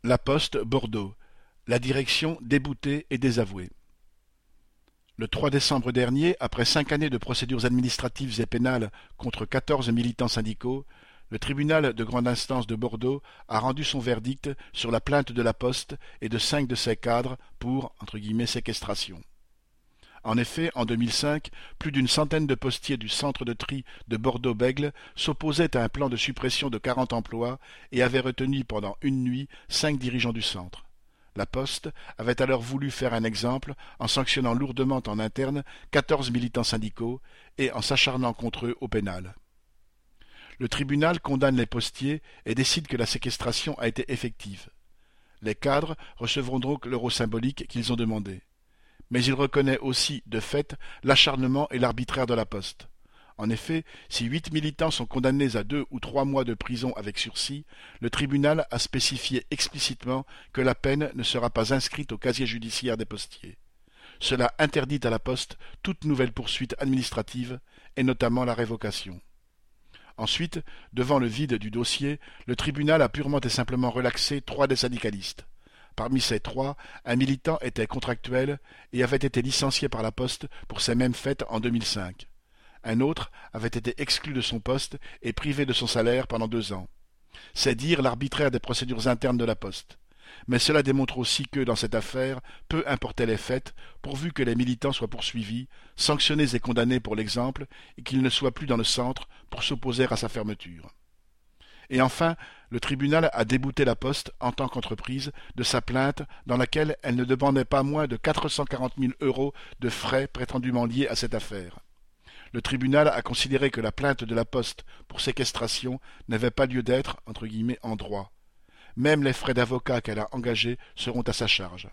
La Poste, Bordeaux. La direction déboutée et désavouée. Le 3 décembre dernier, après 5 années de procédures administratives et pénales contre 14 militants syndicaux, le tribunal de grande instance de Bordeaux a rendu son verdict sur la plainte de la Poste et de 5 de ses cadres pour « séquestration ». En effet, en 2005, plus d'une centaine de postiers du centre de tri de Bordeaux-Bègles s'opposaient à un plan de suppression de 40 emplois et avaient retenu pendant une nuit 5 dirigeants du centre. La Poste avait alors voulu faire un exemple en sanctionnant lourdement en interne 14 militants syndicaux et en s'acharnant contre eux au pénal. Le tribunal condamne les postiers et décide que la séquestration a été effective. Les cadres recevront donc l'euro symbolique qu'ils ont demandé. Mais il reconnaît aussi, de fait, l'acharnement et l'arbitraire de la Poste. En effet, si 8 militants sont condamnés à 2 ou 3 mois de prison avec sursis, le tribunal a spécifié explicitement que la peine ne sera pas inscrite au casier judiciaire des postiers. Cela interdit à la Poste toute nouvelle poursuite administrative, et notamment la révocation. Ensuite, devant le vide du dossier, le tribunal a purement et simplement relaxé 3 des syndicalistes. Parmi ces 3, un militant était contractuel et avait été licencié par la Poste pour ces mêmes faits en 2005. Un autre avait été exclu de son poste et privé de son salaire pendant 2 ans. C'est dire l'arbitraire des procédures internes de la Poste. Mais cela démontre aussi que, dans cette affaire, peu importaient les faits, pourvu que les militants soient poursuivis, sanctionnés et condamnés pour l'exemple, et qu'ils ne soient plus dans le centre pour s'opposer à sa fermeture. Et enfin, le tribunal a débouté la Poste, en tant qu'entreprise, de sa plainte dans laquelle elle ne demandait pas moins de 440 000 € de frais prétendument liés à cette affaire. Le tribunal a considéré que la plainte de la Poste pour séquestration n'avait pas lieu d'être, entre guillemets, en droit. Même les frais d'avocat qu'elle a engagés seront à sa charge.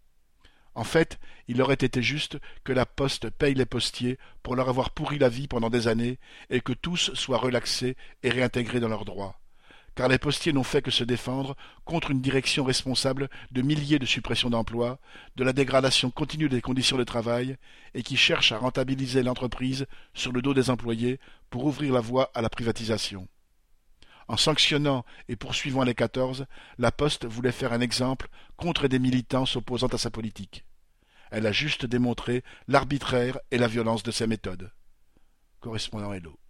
En fait, il aurait été juste que la Poste paye les postiers pour leur avoir pourri la vie pendant des années et que tous soient relaxés et réintégrés dans leurs droits. Car les postiers n'ont fait que se défendre contre une direction responsable de milliers de suppressions d'emplois, de la dégradation continue des conditions de travail et qui cherche à rentabiliser l'entreprise sur le dos des employés pour ouvrir la voie à la privatisation. En sanctionnant et poursuivant les 14, la Poste voulait faire un exemple contre des militants s'opposant à sa politique. Elle a juste démontré l'arbitraire et la violence de ses méthodes. Correspondant Hello.